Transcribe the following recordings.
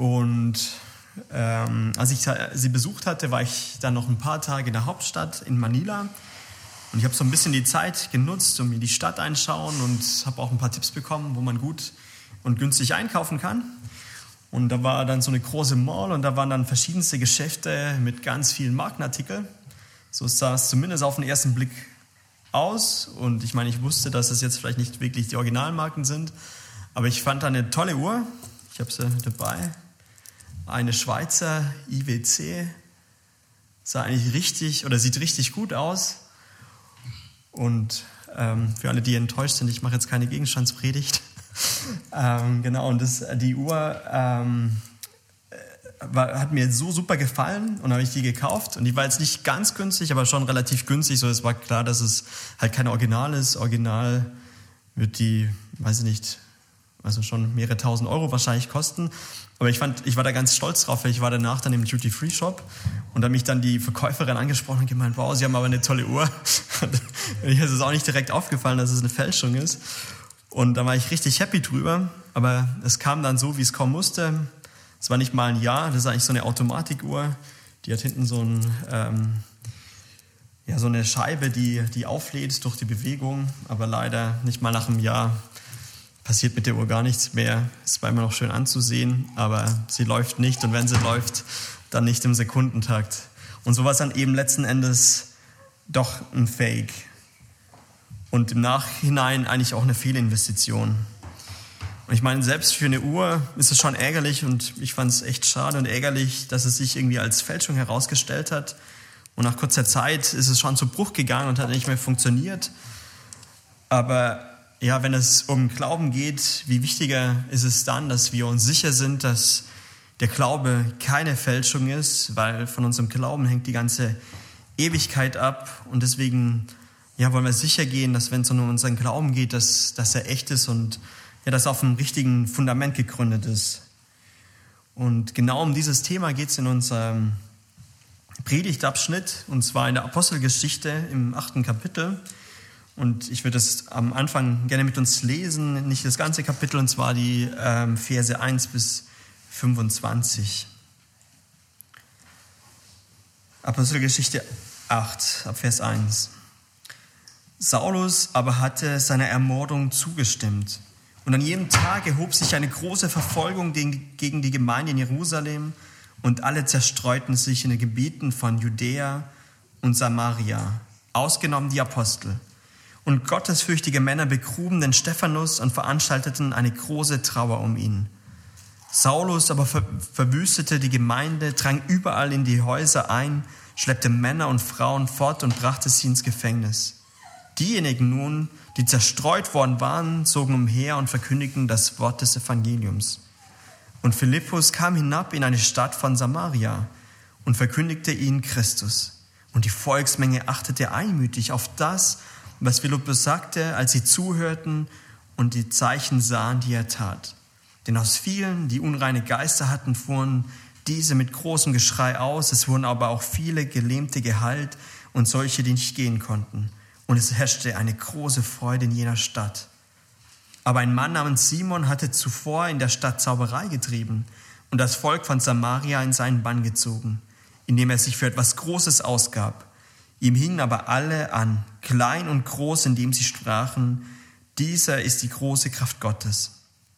Und als ich sie besucht hatte, war ich dann noch ein paar Tage in der Hauptstadt in Manila. Und ich habe so ein bisschen die Zeit genutzt, um mir die Stadt anschauen und habe auch ein paar Tipps bekommen, wo man gut und günstig einkaufen kann. Und da war dann so eine große Mall und da waren dann verschiedenste Geschäfte mit ganz vielen Markenartikeln. So sah es zumindest auf den ersten Blick aus. Und ich meine, ich wusste, dass es jetzt vielleicht nicht wirklich die Originalmarken sind. Aber ich fand da eine tolle Uhr. Ich habe sie dabei. Eine Schweizer IWC. Sieht richtig gut aus. Und für alle, die enttäuscht sind, ich mache jetzt keine Gegenstandspredigt. Genau, und die Uhr hat mir so super gefallen und habe ich die gekauft. Und die war jetzt nicht ganz günstig, aber schon relativ günstig. So, es war klar, dass es halt kein Original ist. Original wird die, weiß ich nicht, also schon mehrere tausend Euro wahrscheinlich kosten. Aber ich war da ganz stolz drauf, weil ich war danach dann im Duty-Free-Shop und da hat mich dann die Verkäuferin angesprochen und gemeint, wow, Sie haben aber eine tolle Uhr. Mir ist es auch nicht direkt aufgefallen, dass es eine Fälschung ist. Und da war ich richtig happy drüber. Aber es kam dann so, wie es kommen musste. Es war nicht mal ein Jahr, das ist eigentlich so eine Automatikuhr. Die hat hinten so eine Scheibe, die auflädt durch die Bewegung. Aber leider nicht mal nach einem Jahr passiert mit der Uhr gar nichts mehr. Es war immer noch schön anzusehen, aber sie läuft nicht. Und wenn sie läuft, dann nicht im Sekundentakt. Und so war es dann eben letzten Endes doch ein Fake. Und im Nachhinein eigentlich auch eine Fehlinvestition. Und ich meine, selbst für eine Uhr ist es schon ärgerlich und ich fand es echt schade und ärgerlich, dass es sich irgendwie als Fälschung herausgestellt hat. Und nach kurzer Zeit ist es schon zu Bruch gegangen und hat nicht mehr funktioniert. Aber ja, wenn es um Glauben geht, wie wichtiger ist es dann, dass wir uns sicher sind, dass der Glaube keine Fälschung ist, weil von unserem Glauben hängt die ganze Ewigkeit ab. Und deswegen wollen wir sicher gehen, dass wenn es um unseren Glauben geht, dass er echt ist und dass er auf einem richtigen Fundament gegründet ist. Und genau um dieses Thema geht es in unserem Predigtabschnitt, und zwar in der Apostelgeschichte im 8. Kapitel. Und ich würde das am Anfang gerne mit uns lesen, nicht das ganze Kapitel, und zwar die Verse 1 bis 25. Apostelgeschichte 8, ab Vers 1. Saulus aber hatte seiner Ermordung zugestimmt. Und an jedem Tag erhob sich eine große Verfolgung gegen die Gemeinde in Jerusalem, und alle zerstreuten sich in den Gebieten von Judäa und Samaria, ausgenommen die Apostel. Und gottesfürchtige Männer begruben den Stephanus und veranstalteten eine große Trauer um ihn. Saulus aber verwüstete die Gemeinde, drang überall in die Häuser ein, schleppte Männer und Frauen fort und brachte sie ins Gefängnis. Diejenigen nun, die zerstreut worden waren, zogen umher und verkündigten das Wort des Evangeliums. Und Philippus kam hinab in eine Stadt von Samaria und verkündigte ihnen Christus. Und die Volksmenge achtete einmütig auf das, was Philippus sagte, als sie zuhörten und die Zeichen sahen, die er tat. Denn aus vielen, die unreine Geister hatten, fuhren diese mit großem Geschrei aus. Es wurden aber auch viele Gelähmte geheilt und solche, die nicht gehen konnten. Und es herrschte eine große Freude in jener Stadt. Aber ein Mann namens Simon hatte zuvor in der Stadt Zauberei getrieben und das Volk von Samaria in seinen Bann gezogen, indem er sich für etwas Großes ausgab. Ihm hingen aber alle an, klein und groß, indem sie sprachen, dieser ist die große Kraft Gottes.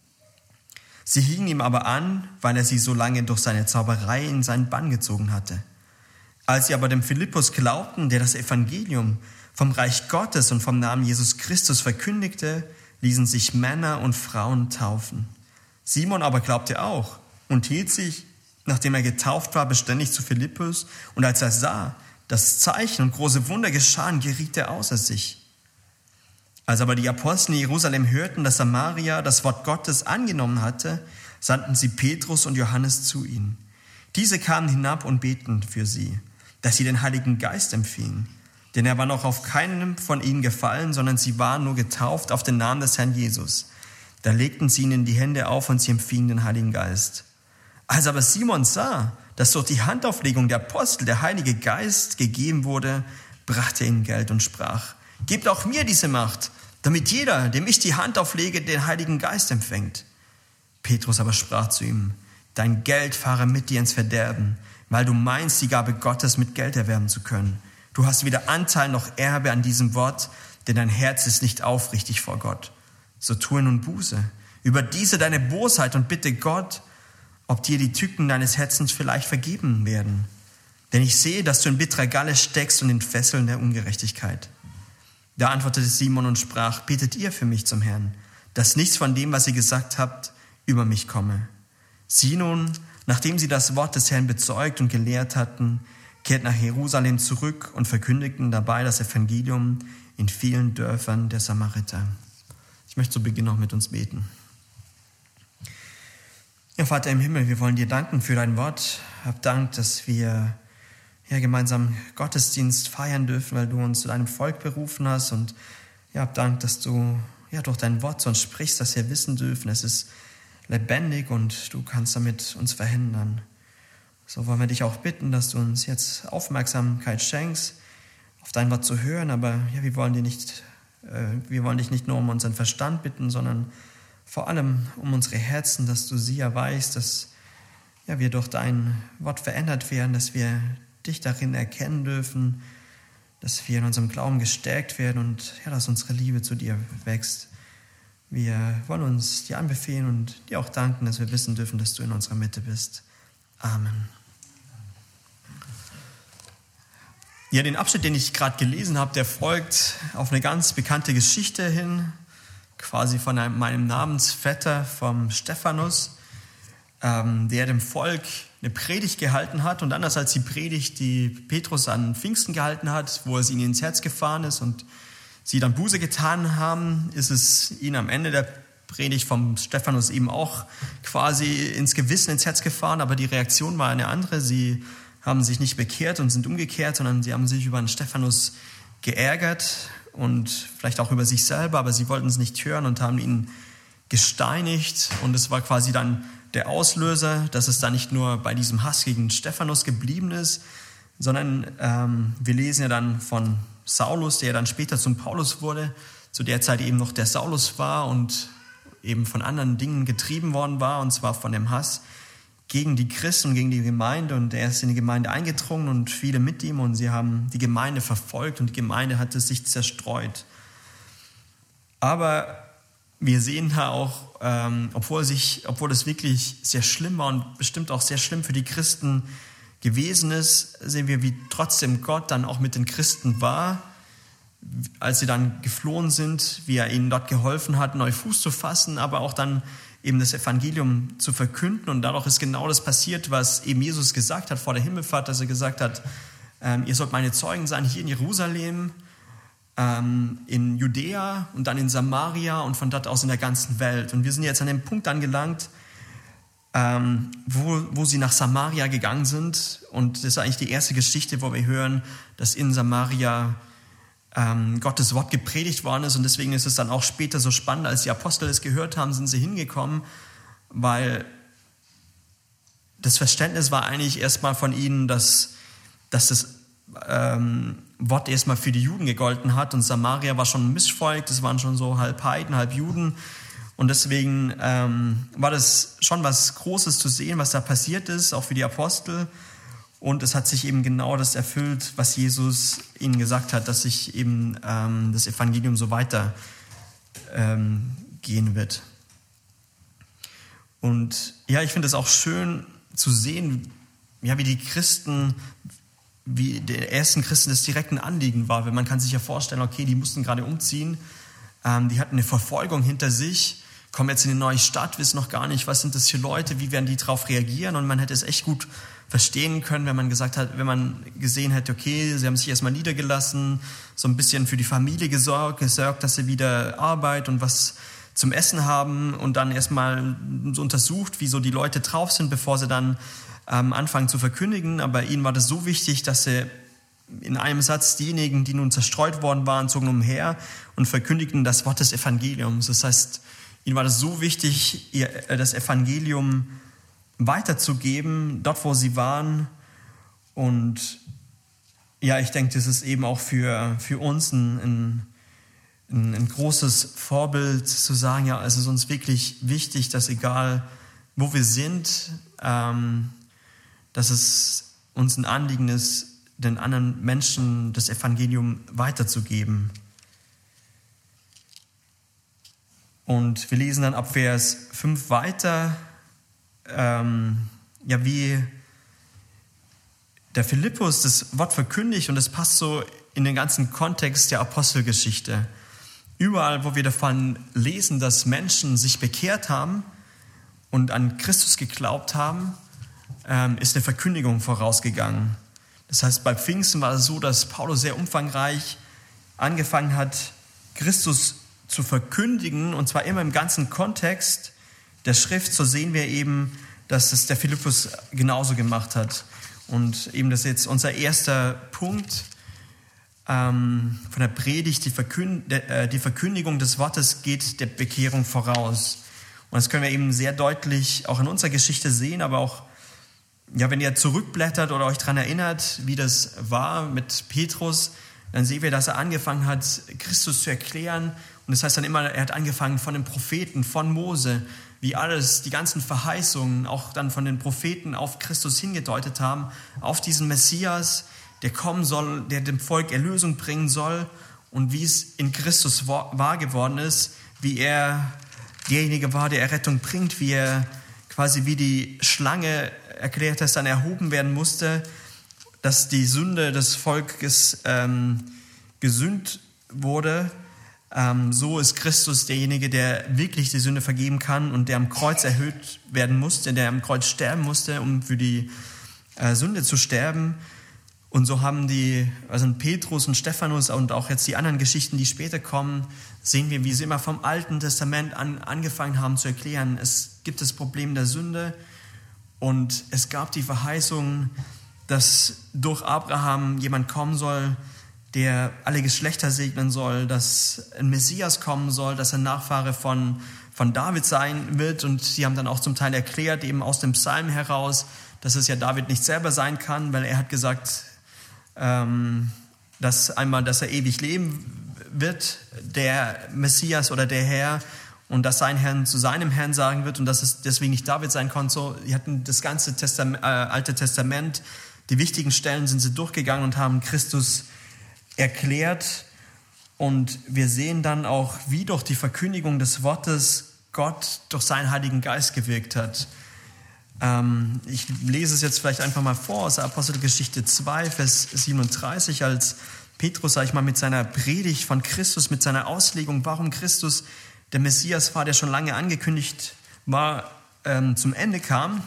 Sie hingen ihm aber an, weil er sie so lange durch seine Zauberei in seinen Bann gezogen hatte. Als sie aber dem Philippus glaubten, der das Evangelium vom Reich Gottes und vom Namen Jesus Christus verkündigte, ließen sich Männer und Frauen taufen. Simon aber glaubte auch und hielt sich, nachdem er getauft war, beständig zu Philippus. Und als er sah, dass Zeichen und große Wunder geschahen, geriet er außer sich. Als aber die Apostel in Jerusalem hörten, dass Samaria das Wort Gottes angenommen hatte, sandten sie Petrus und Johannes zu ihnen. Diese kamen hinab und beteten für sie, dass sie den Heiligen Geist empfingen. Denn er war noch auf keinem von ihnen gefallen, sondern sie waren nur getauft auf den Namen des Herrn Jesus. Da legten sie ihnen die Hände auf und sie empfingen den Heiligen Geist. Als aber Simon sah, dass durch die Handauflegung der Apostel der Heilige Geist gegeben wurde, brachte er ihnen Geld und sprach, gebt auch mir diese Macht, damit jeder, dem ich die Hand auflege, den Heiligen Geist empfängt. Petrus aber sprach zu ihm, Dein Geld fahre mit dir ins Verderben, weil du meinst, die Gabe Gottes mit Geld erwerben zu können. Du hast weder Anteil noch Erbe an diesem Wort, denn dein Herz ist nicht aufrichtig vor Gott. So tue nun Buße. Überdiese deine Bosheit und bitte Gott, ob dir die Tücken deines Herzens vielleicht vergeben werden. Denn ich sehe, dass du in bitterer Galle steckst und in Fesseln der Ungerechtigkeit. Da antwortete Simon und sprach, betet ihr für mich zum Herrn, dass nichts von dem, was ihr gesagt habt, über mich komme. Sie nun, nachdem sie das Wort des Herrn bezeugt und gelehrt hatten, kehrt nach Jerusalem zurück und verkündigten dabei das Evangelium in vielen Dörfern der Samariter. Ich möchte zu Beginn noch mit uns beten. Ja, Vater im Himmel, wir wollen dir danken für dein Wort. Hab Dank, dass wir gemeinsam Gottesdienst feiern dürfen, weil du uns zu deinem Volk berufen hast. Und hab Dank, dass du durch dein Wort zu uns sprichst, dass wir wissen dürfen, es ist lebendig und du kannst damit uns verändern. So wollen wir dich auch bitten, dass du uns jetzt Aufmerksamkeit schenkst, auf dein Wort zu hören. Aber wir wollen dich nicht nur um unseren Verstand bitten, sondern vor allem um unsere Herzen, dass du sie erweist, dass wir durch dein Wort verändert werden, dass wir dich darin erkennen dürfen, dass wir in unserem Glauben gestärkt werden und dass unsere Liebe zu dir wächst. Wir wollen uns dir anbefehlen und dir auch danken, dass wir wissen dürfen, dass du in unserer Mitte bist. Amen. Ja, den Abschnitt, den ich gerade gelesen habe, der folgt auf eine ganz bekannte Geschichte hin, quasi von meinem Namensvetter, vom Stephanus, der dem Volk eine Predigt gehalten hat. Und anders als die Predigt, die Petrus an Pfingsten gehalten hat, wo es ihnen ins Herz gefahren ist und sie dann Buße getan haben, ist es ihnen am Ende der Predigt vom Stephanus eben auch quasi ins Gewissen, ins Herz gefahren. Aber die Reaktion war eine andere. Sie haben sich nicht bekehrt und sind umgekehrt, sondern sie haben sich über den Stephanus geärgert und vielleicht auch über sich selber, aber sie wollten es nicht hören und haben ihn gesteinigt. Und es war quasi dann der Auslöser, dass es dann nicht nur bei diesem Hass gegen Stephanus geblieben ist, sondern wir lesen ja dann von Saulus, der dann später zum Paulus wurde, zu der Zeit eben noch der Saulus war und eben von anderen Dingen getrieben worden war, und zwar von dem Hass gegen die Christen und gegen die Gemeinde. Und er ist in die Gemeinde eingedrungen und viele mit ihm, und sie haben die Gemeinde verfolgt und die Gemeinde hatte sich zerstreut. Aber wir sehen da auch, obwohl es wirklich sehr schlimm war und bestimmt auch sehr schlimm für die Christen gewesen ist, sehen wir, wie trotzdem Gott dann auch mit den Christen war, als sie dann geflohen sind, wie er ihnen dort geholfen hat, neu Fuß zu fassen, aber auch dann eben das Evangelium zu verkünden. Und dadurch ist genau das passiert, was eben Jesus gesagt hat vor der Himmelfahrt, dass er gesagt hat, ihr sollt meine Zeugen sein hier in Jerusalem, in Judäa und dann in Samaria und von dort aus in der ganzen Welt. Und wir sind jetzt an dem Punkt angelangt, wo sie nach Samaria gegangen sind. Und das ist eigentlich die erste Geschichte, wo wir hören, dass in Samaria Gottes Wort gepredigt worden ist. Und deswegen ist es dann auch später so spannend, als die Apostel es gehört haben, sind sie hingekommen, weil das Verständnis war eigentlich erstmal von ihnen, dass das Wort erstmal für die Juden gegolten hat. Und Samaria war schon ein Mischvolk, das waren schon so halb Heiden, halb Juden. Und deswegen war das schon was Großes zu sehen, was da passiert ist, auch für die Apostel. Und es hat sich eben genau das erfüllt, was Jesus ihnen gesagt hat, dass sich eben das Evangelium so weiter gehen wird. Und ja, ich finde es auch schön zu sehen, wie die Christen, wie der ersten Christen das direkt ein Anliegen war. Weil man kann sich ja vorstellen, okay, die mussten gerade umziehen, die hatten eine Verfolgung hinter sich, kommen jetzt in eine neue Stadt, wissen noch gar nicht, was sind das für Leute, wie werden die darauf reagieren, und man hätte es echt gut verstehen können, wenn man gesehen hätte, okay, sie haben sich erstmal niedergelassen, so ein bisschen für die Familie gesorgt, dass sie wieder Arbeit und was zum Essen haben, und dann erstmal so untersucht, wie so die Leute drauf sind, bevor sie dann anfangen zu verkündigen. Aber ihnen war das so wichtig, dass sie in einem Satz diejenigen, die nun zerstreut worden waren, zogen umher und verkündigten das Wort des Evangeliums. Das heißt, ihnen war das so wichtig, das Evangelium weiterzugeben, dort wo sie waren. Und ja, ich denke, das ist eben auch für uns ein großes Vorbild zu sagen, ja, es ist uns wirklich wichtig, dass egal wo wir sind, dass es uns ein Anliegen ist, den anderen Menschen das Evangelium weiterzugeben. Und wir lesen dann ab Vers 5 weiter, wie der Philippus das Wort verkündigt, und das passt so in den ganzen Kontext der Apostelgeschichte. Überall, wo wir davon lesen, dass Menschen sich bekehrt haben und an Christus geglaubt haben, ist eine Verkündigung vorausgegangen. Das heißt, bei Pfingsten war es so, dass Paulus sehr umfangreich angefangen hat, Christus zu verkündigen, und zwar immer im ganzen Kontext der Schrift. So sehen wir eben, dass es der Philippus genauso gemacht hat. Und eben das ist jetzt unser erster Punkt von der Predigt. Die Verkündigung des Wortes geht der Bekehrung voraus. Und das können wir eben sehr deutlich auch in unserer Geschichte sehen, aber auch, wenn ihr zurückblättert oder euch daran erinnert, wie das war mit Petrus, dann sehen wir, dass er angefangen hat, Christus zu erklären. Und das heißt dann immer, er hat angefangen von den Propheten, von Mose, wie alles, die ganzen Verheißungen, auch dann von den Propheten auf Christus hingedeutet haben, auf diesen Messias, der kommen soll, der dem Volk Erlösung bringen soll, und wie es in Christus wahr geworden ist, wie er derjenige war, der Errettung bringt, wie er quasi wie die Schlange erklärt, dass dann erhoben werden musste, dass die Sünde des Volkes gesühnt wurde. So ist Christus derjenige, der wirklich die Sünde vergeben kann und der am Kreuz erhöht werden musste, der am Kreuz sterben musste, um für die Sünde zu sterben. Und so haben Petrus und Stephanus und auch jetzt die anderen Geschichten, die später kommen, sehen wir, wie sie immer vom Alten Testament angefangen haben zu erklären. Es gibt das Problem der Sünde, und es gab die Verheißung, dass durch Abraham jemand kommen soll, der alle Geschlechter segnen soll, dass ein Messias kommen soll, dass er Nachfahre von David sein wird. Und sie haben dann auch zum Teil erklärt, eben aus dem Psalm heraus, dass es ja David nicht selber sein kann, weil er hat gesagt, dass er ewig leben wird, der Messias oder der Herr, und dass sein Herrn zu seinem Herrn sagen wird und dass es deswegen nicht David sein konnte. So, die hatten das ganze Alte Testament, die wichtigen Stellen sind sie durchgegangen und haben Christus erklärt. Und wir sehen dann auch, wie durch die Verkündigung des Wortes Gott durch seinen Heiligen Geist gewirkt hat. Ich lese es jetzt vielleicht einfach mal vor aus der Apostelgeschichte 2, Vers 37, als Petrus, mit seiner Predigt von Christus, mit seiner Auslegung, warum Christus der Messias war, der schon lange angekündigt war, zum Ende kam.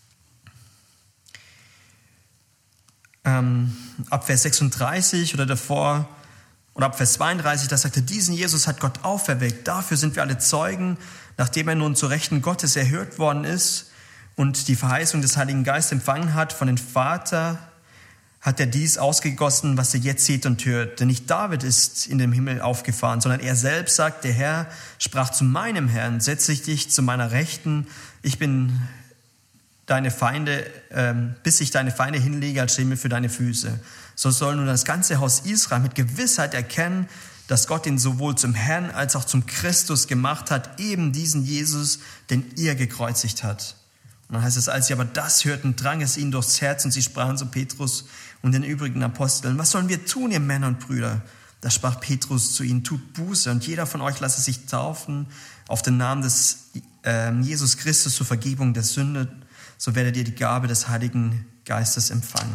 Ab Vers 36 oder davor, oder ab Vers 32, da sagt er, diesen Jesus hat Gott auferweckt, dafür sind wir alle Zeugen, nachdem er nun zur Rechten Gottes erhört worden ist und die Verheißung des Heiligen Geistes empfangen hat von dem Vater, hat er dies ausgegossen, was ihr jetzt seht und hört. Denn nicht David ist in den Himmel aufgefahren, sondern er selbst sagt, der Herr sprach zu meinem Herrn, setze ich dich zu meiner Rechten, ich bin deine Feinde, bis ich deine Feinde hinlege als Schemel für deine Füße. So soll nun das ganze Haus Israel mit Gewissheit erkennen, dass Gott ihn sowohl zum Herrn als auch zum Christus gemacht hat, eben diesen Jesus, den ihr gekreuzigt hat. Und dann heißt es, als sie aber das hörten, drang es ihnen durchs Herz, und sie sprachen zu Petrus und den übrigen Aposteln, was sollen wir tun, ihr Männer und Brüder? Da sprach Petrus zu ihnen, tut Buße, und jeder von euch lasse sich taufen auf den Namen des Jesus Christus zur Vergebung der Sünde, so werdet ihr die Gabe des Heiligen Geistes empfangen.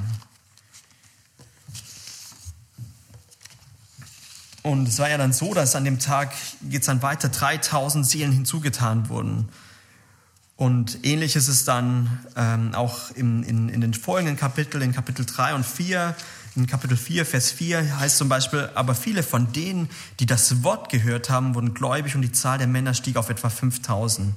Und es war ja dann so, dass an dem Tag jetzt dann weiter 3000 Seelen hinzugetan wurden. Und ähnlich ist es dann auch in den folgenden Kapiteln, in Kapitel 3 und 4. In Kapitel 4, Vers 4 heißt zum Beispiel, aber viele von denen, die das Wort gehört haben, wurden gläubig, und die Zahl der Männer stieg auf etwa 5000.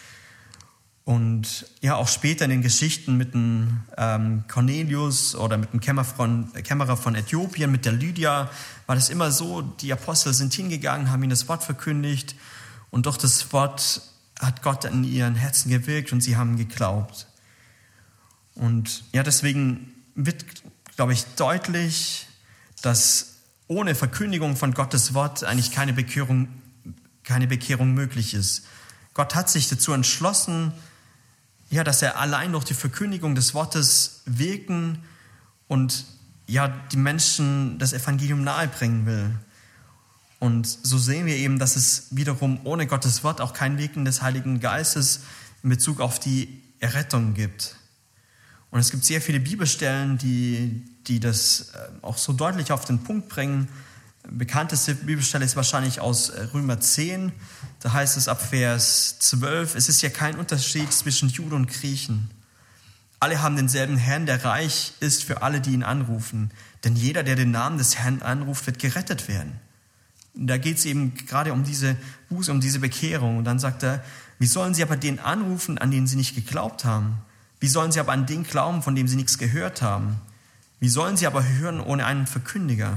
Und ja, auch später in den Geschichten mit dem Cornelius oder mit dem Kämmerer von Äthiopien, mit der Lydia, war das immer so, die Apostel sind hingegangen, haben ihnen das Wort verkündigt, und durch das Wort hat Gott in ihren Herzen gewirkt und sie haben geglaubt. Und ja, deswegen wird, glaube ich, deutlich, dass ohne Verkündigung von Gottes Wort eigentlich keine Bekehrung möglich ist. Gott hat sich dazu entschlossen, ja, dass er allein durch die Verkündigung des Wortes wirken und ja, die Menschen das Evangelium nahebringen will. Und so sehen wir eben, dass es wiederum ohne Gottes Wort auch kein Wirken des Heiligen Geistes in Bezug auf die Errettung gibt. Und es gibt sehr viele Bibelstellen, die das auch so deutlich auf den Punkt bringen. Bekannteste Bibelstelle ist wahrscheinlich aus Römer 10. Da heißt es ab Vers 12, es ist ja kein Unterschied zwischen Juden und Griechen. Alle haben denselben Herrn, der reich ist für alle, die ihn anrufen. Denn jeder, der den Namen des Herrn anruft, wird gerettet werden. Und da geht es eben gerade um diese Buße, um diese Bekehrung. Und dann sagt er, wie sollen sie aber den anrufen, an den sie nicht geglaubt haben? Wie sollen sie aber an den glauben, von dem sie nichts gehört haben? Wie sollen sie aber hören ohne einen Verkündiger?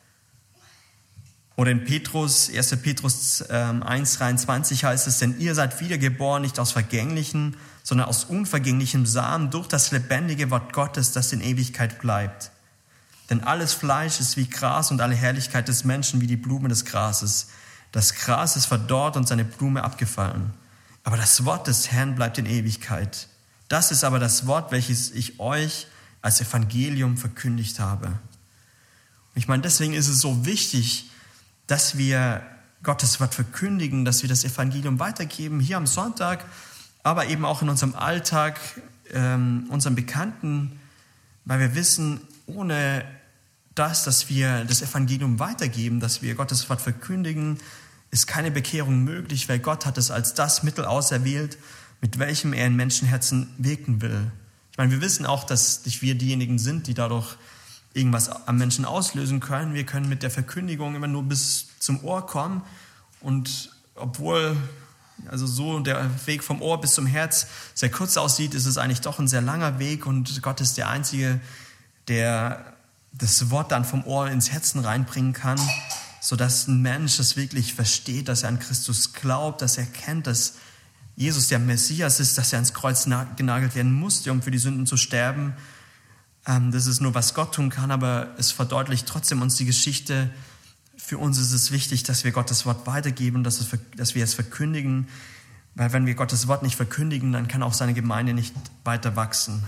Oder in 1. Petrus 1,23 heißt es, denn ihr seid wiedergeboren, nicht aus vergänglichen, sondern aus unvergänglichem Samen durch das lebendige Wort Gottes, das in Ewigkeit bleibt. Denn alles Fleisch ist wie Gras und alle Herrlichkeit des Menschen wie die Blume des Grases. Das Gras ist verdorrt und seine Blume abgefallen. Aber das Wort des Herrn bleibt in Ewigkeit. Das ist aber das Wort, welches ich euch als Evangelium verkündigt habe. Ich meine, deswegen ist es so wichtig, dass wir Gottes Wort verkündigen, dass wir das Evangelium weitergeben, hier am Sonntag, aber eben auch in unserem Alltag, unseren Bekannten, weil wir wissen, ohne das, dass wir das Evangelium weitergeben, dass wir Gottes Wort verkündigen, ist keine Bekehrung möglich, weil Gott hat es als das Mittel auserwählt, mit welchem er in Menschenherzen wirken will. Ich meine, wir wissen auch, dass nicht wir diejenigen sind, die dadurch irgendwas am Menschen auslösen können. Wir können mit der Verkündigung immer nur bis zum Ohr kommen. Und obwohl also so der Weg vom Ohr bis zum Herz sehr kurz aussieht, ist es eigentlich doch ein sehr langer Weg. Und Gott ist der Einzige, der das Wort dann vom Ohr ins Herzen reinbringen kann, sodass ein Mensch es wirklich versteht, dass er an Christus glaubt, dass er kennt, dass Jesus der Messias ist, dass er ans Kreuz genagelt werden musste, um für die Sünden zu sterben. Das ist nur, was Gott tun kann, aber es verdeutlicht trotzdem uns die Geschichte. Für uns ist es wichtig, dass wir Gottes Wort weitergeben, dass wir es verkündigen, weil wenn wir Gottes Wort nicht verkündigen, dann kann auch seine Gemeinde nicht weiter wachsen.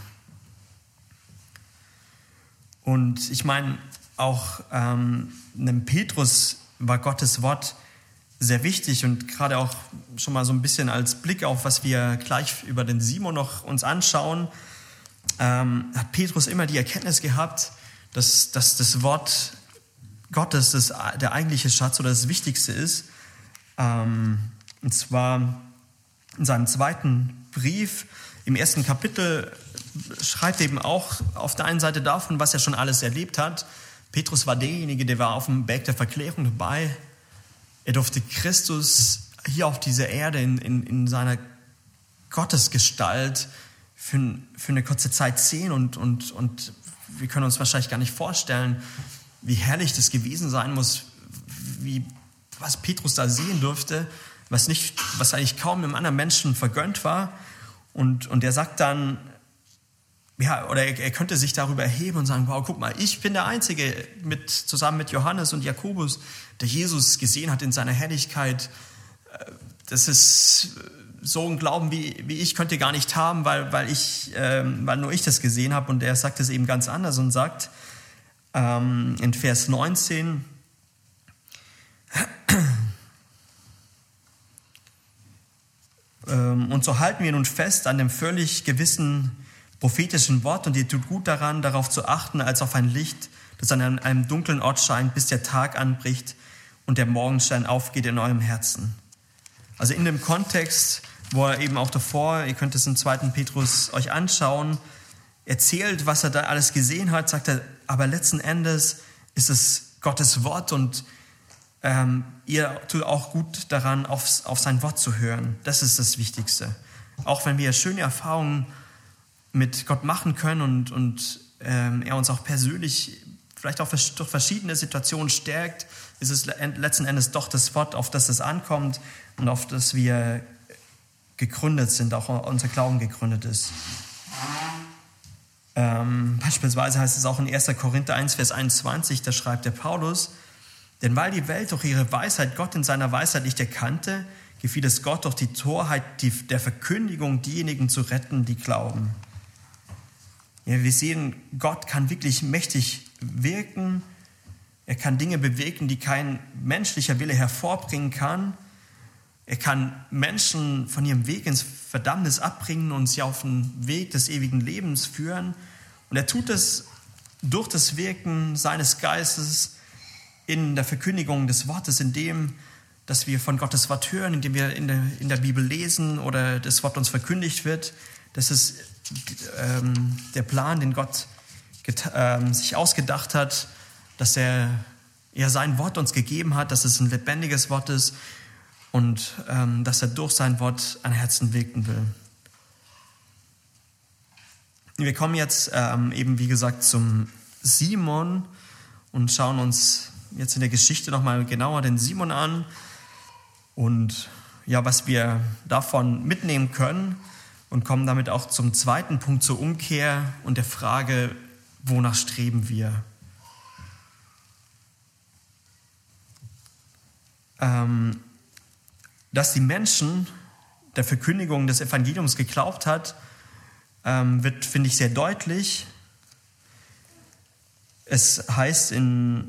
Und ich meine, auch einem Petrus war Gottes Wort sehr wichtig und gerade auch schon mal so ein bisschen als Blick auf, was wir gleich über den Simon noch uns anschauen, hat Petrus immer die Erkenntnis gehabt, dass das Wort Gottes der eigentliche Schatz oder das Wichtigste ist. Und zwar in seinem zweiten Brief, im 1. Kapitel, schreibt er eben auch auf der einen Seite davon, was er schon alles erlebt hat. Petrus war derjenige, der war auf dem Berg der Verklärung dabei. Er durfte Christus hier auf dieser Erde in seiner Gottesgestalt für eine kurze Zeit sehen und wir können uns wahrscheinlich gar nicht vorstellen, wie herrlich das gewesen sein muss, was Petrus da sehen durfte, was eigentlich kaum einem anderen Menschen vergönnt war. Und er sagt dann, ja, oder er könnte sich darüber erheben und sagen, wow, guck mal, ich bin der Einzige zusammen mit Johannes und Jakobus, der Jesus gesehen hat in seiner Herrlichkeit. Das ist so ein Glauben, wie ich könnte gar nicht haben, weil nur ich das gesehen habe. Und er sagt es eben ganz anders und sagt in Vers 19, und so halten wir nun fest an dem völlig gewissen prophetischen Wort und ihr tut gut daran, darauf zu achten, als auf ein Licht, das an einem dunklen Ort scheint, bis der Tag anbricht und der Morgenstern aufgeht in eurem Herzen. Also in dem Kontext, wo er eben auch davor, ihr könnt es im 2. Petrus euch anschauen, erzählt, was er da alles gesehen hat, sagt er, aber letzten Endes ist es Gottes Wort und ihr tut auch gut daran, auf sein Wort zu hören. Das ist das Wichtigste. Auch wenn wir schöne Erfahrungen mit Gott machen können und er uns auch persönlich vielleicht auch durch verschiedene Situationen stärkt, ist es letzten Endes doch das Wort, auf das es ankommt und auf das wir gegründet sind, auch unser Glauben gegründet ist. Beispielsweise heißt es auch in 1. Korinther 1, Vers 21, da schreibt der Paulus, denn weil die Welt durch ihre Weisheit Gott in seiner Weisheit nicht erkannte, gefiel es Gott durch die Torheit der Verkündigung diejenigen zu retten, die glauben. Ja, wir sehen, Gott kann wirklich mächtig wirken. Er kann Dinge bewegen, die kein menschlicher Wille hervorbringen kann. Er kann Menschen von ihrem Weg ins Verdammnis abbringen und sie auf den Weg des ewigen Lebens führen. Und er tut es durch das Wirken seines Geistes in der Verkündigung des Wortes, indem dass wir von Gottes Wort hören, indem wir in der Bibel lesen oder das Wort uns verkündigt wird. Das ist der Plan, den Gott sich ausgedacht hat, dass er sein Wort uns gegeben hat, dass es ein lebendiges Wort ist und dass er durch sein Wort an Herzen wirken will. Wir kommen jetzt eben, wie gesagt, zum Simon und schauen uns jetzt in der Geschichte nochmal genauer den Simon an und ja, was wir davon mitnehmen können und kommen damit auch zum zweiten Punkt, zur Umkehr und der Frage, wonach streben wir? Dass die Menschen der Verkündigung des Evangeliums geglaubt hat, wird, finde ich, sehr deutlich. Es heißt in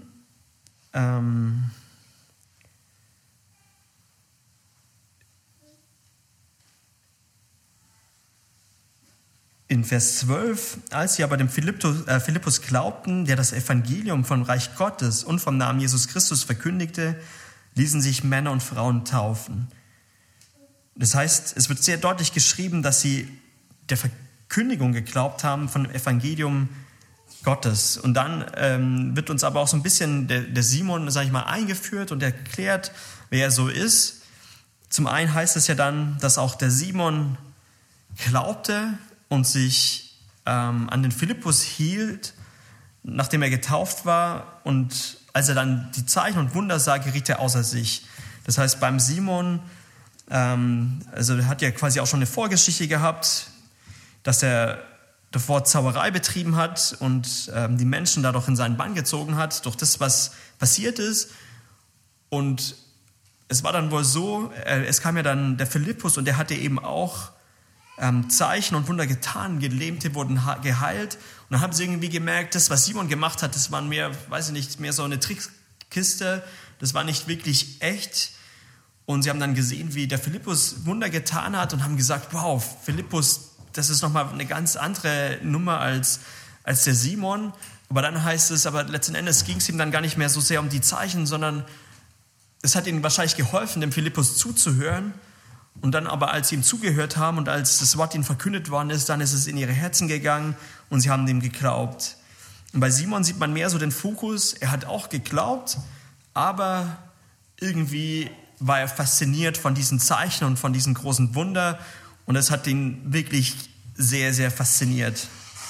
Vers 12, als sie aber dem Philippus glaubten, der das Evangelium vom Reich Gottes und vom Namen Jesus Christus verkündigte, ließen sich Männer und Frauen taufen. Das heißt, es wird sehr deutlich geschrieben, dass sie der Verkündigung geglaubt haben von dem Evangelium Gottes. Und dann wird uns aber auch so ein bisschen der Simon, sage ich mal, eingeführt und erklärt, wer er so ist. Zum einen heißt es ja dann, dass auch der Simon glaubte und sich an den Philippus hielt, nachdem er getauft war. Und als er dann die Zeichen und Wunder sah, geriet er außer sich. Das heißt, beim Simon, also er hat ja quasi auch schon eine Vorgeschichte gehabt, dass er davor Zauberei betrieben hat und die Menschen dadurch in seinen Bann gezogen hat, durch das, was passiert ist. Und es war dann wohl so, es kam ja dann der Philippus und der hatte eben auch Zeichen und Wunder getan, Gelähmte wurden geheilt. Und dann haben sie irgendwie gemerkt, das, was Simon gemacht hat, das war mehr, weiß ich nicht, mehr so eine Trickkiste. Das war nicht wirklich echt. Und sie haben dann gesehen, wie der Philippus Wunder getan hat und haben gesagt, wow, Philippus, das ist nochmal eine ganz andere Nummer als der Simon. Aber dann heißt es, aber letzten Endes ging es ihm dann gar nicht mehr so sehr um die Zeichen, sondern es hat ihnen wahrscheinlich geholfen, dem Philippus zuzuhören. Und dann aber, als sie ihm zugehört haben und als das Wort ihnen verkündet worden ist, dann ist es in ihre Herzen gegangen und sie haben dem geglaubt. Und bei Simon sieht man mehr so den Fokus, er hat auch geglaubt, aber irgendwie war er fasziniert von diesen Zeichen und von diesen großen Wunder und es hat ihn wirklich sehr, sehr fasziniert.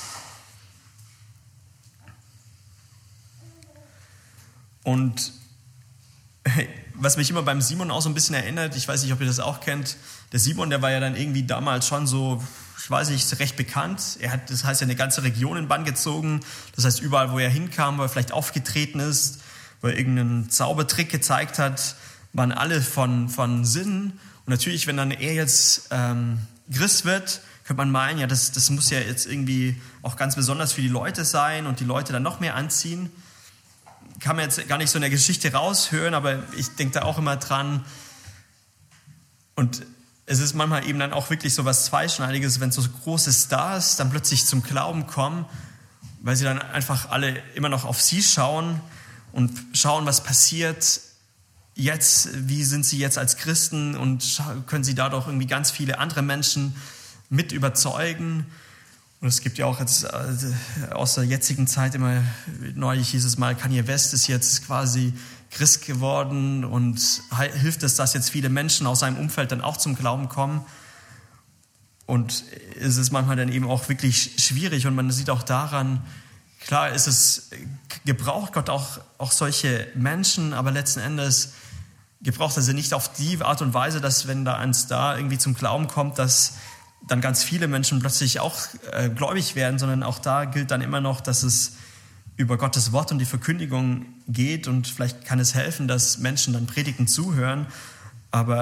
Und was mich immer beim Simon auch so ein bisschen erinnert, ich weiß nicht, ob ihr das auch kennt, der Simon, der war ja dann irgendwie damals schon so, ich weiß nicht, recht bekannt. Er hat, das heißt, eine ganze Region in Bann gezogen. Das heißt, überall, wo er hinkam, wo er vielleicht aufgetreten ist, wo er irgendeinen Zaubertrick gezeigt hat, waren alle von Sinn. Und natürlich, wenn dann er jetzt Christ wird, könnte man meinen, ja, das muss ja jetzt irgendwie auch ganz besonders für die Leute sein und die Leute dann noch mehr anziehen. Kann man jetzt gar nicht so in der Geschichte raushören, aber ich denke da auch immer dran. Und es ist manchmal eben dann auch wirklich so was Zweischneidiges, wenn so große Stars dann plötzlich zum Glauben kommen, weil sie dann einfach alle immer noch auf sie schauen und schauen, was passiert jetzt, wie sind sie jetzt als Christen und können sie dadurch irgendwie ganz viele andere Menschen mit überzeugen. Und es gibt ja auch jetzt aus der jetzigen Zeit immer, neulich hieß es mal, Kanye West ist jetzt quasi Christ geworden und hilft es, dass jetzt viele Menschen aus seinem Umfeld dann auch zum Glauben kommen. Und es ist manchmal dann eben auch wirklich schwierig und man sieht auch daran, klar ist es, gebraucht Gott auch solche Menschen, aber letzten Endes gebraucht er sie nicht auf die Art und Weise, dass wenn da ein Star irgendwie zum Glauben kommt, dass dann ganz viele Menschen plötzlich auch gläubig werden, sondern auch da gilt dann immer noch, dass es über Gottes Wort und die Verkündigung geht und vielleicht kann es helfen, dass Menschen dann Predigten zuhören, aber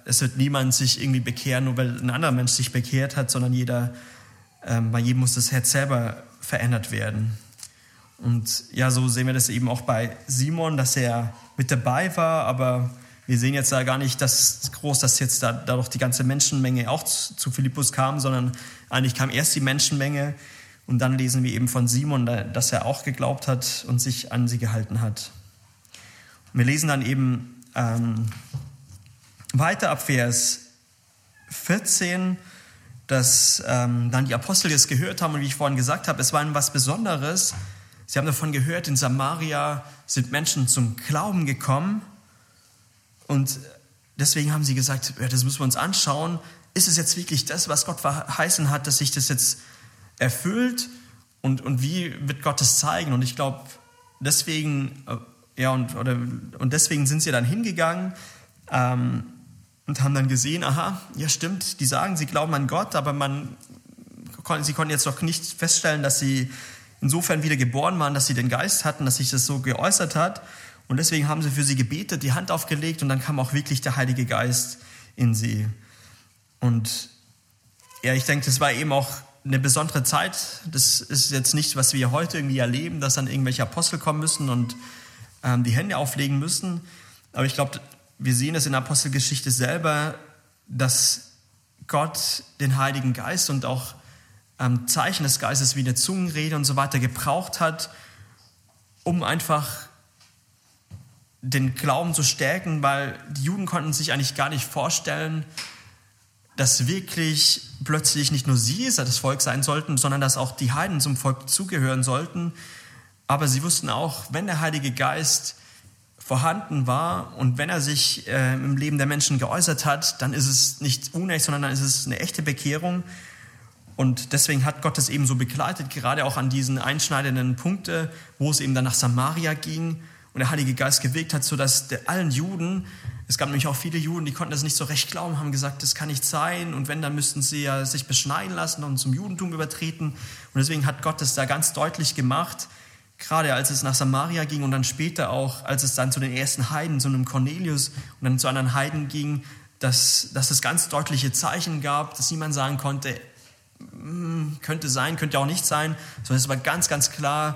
es wird niemand sich irgendwie bekehren, nur weil ein anderer Mensch sich bekehrt hat, sondern bei jedem muss das Herz selber verändert werden. Und ja, so sehen wir das eben auch bei Simon, dass er mit dabei war, aber wir sehen jetzt da gar nicht dass jetzt dadurch die ganze Menschenmenge auch zu Philippus kam, sondern eigentlich kam erst die Menschenmenge und dann lesen wir eben von Simon, dass er auch geglaubt hat und sich an sie gehalten hat. Und wir lesen dann eben weiter ab Vers 14, dass dann die Apostel das gehört haben und wie ich vorhin gesagt habe, es war ihnen was Besonderes. Sie haben davon gehört, in Samaria sind Menschen zum Glauben gekommen und deswegen haben sie gesagt, ja, das müssen wir uns anschauen. Ist es jetzt wirklich das, was Gott verheißen hat, dass sich das jetzt erfüllt und wie wird Gott das zeigen? Und ich glaube, deswegen, deswegen sind sie dann hingegangen und haben dann gesehen, aha, ja stimmt, die sagen, sie glauben an Gott, aber sie konnten jetzt doch nicht feststellen, dass sie insofern wieder geboren waren, dass sie den Geist hatten, dass sich das so geäußert hat. Und deswegen haben sie für sie gebetet, die Hand aufgelegt und dann kam auch wirklich der Heilige Geist in sie. Und ja, ich denke, das war eben auch eine besondere Zeit. Das ist jetzt nicht, was wir heute irgendwie erleben, dass dann irgendwelche Apostel kommen müssen und die Hände auflegen müssen. Aber ich glaube, wir sehen es in der Apostelgeschichte selber, dass Gott den Heiligen Geist und auch Zeichen des Geistes wie eine Zungenrede und so weiter gebraucht hat, um einfach den Glauben zu stärken, weil die Juden konnten sich eigentlich gar nicht vorstellen, dass wirklich plötzlich nicht nur sie das Volk sein sollten, sondern dass auch die Heiden zum Volk zugehören sollten. Aber sie wussten auch, wenn der Heilige Geist vorhanden war und wenn er sich im Leben der Menschen geäußert hat, dann ist es nicht unecht, sondern dann ist es eine echte Bekehrung. Und deswegen hat Gott das eben so begleitet, gerade auch an diesen einschneidenden Punkten, wo es eben dann nach Samaria ging und der Heilige Geist gewirkt hat, sodass allen Juden, es gab nämlich auch viele Juden, die konnten das nicht so recht glauben, haben gesagt, das kann nicht sein und wenn, dann müssten sie ja sich beschneiden lassen und zum Judentum übertreten. Und deswegen hat Gott das da ganz deutlich gemacht, gerade als es nach Samaria ging und dann später auch, als es dann zu den ersten Heiden, zu einem Cornelius und dann zu anderen Heiden ging, dass es ganz deutliche Zeichen gab, dass niemand sagen konnte, könnte sein, könnte auch nicht sein, sondern es war ganz, ganz klar,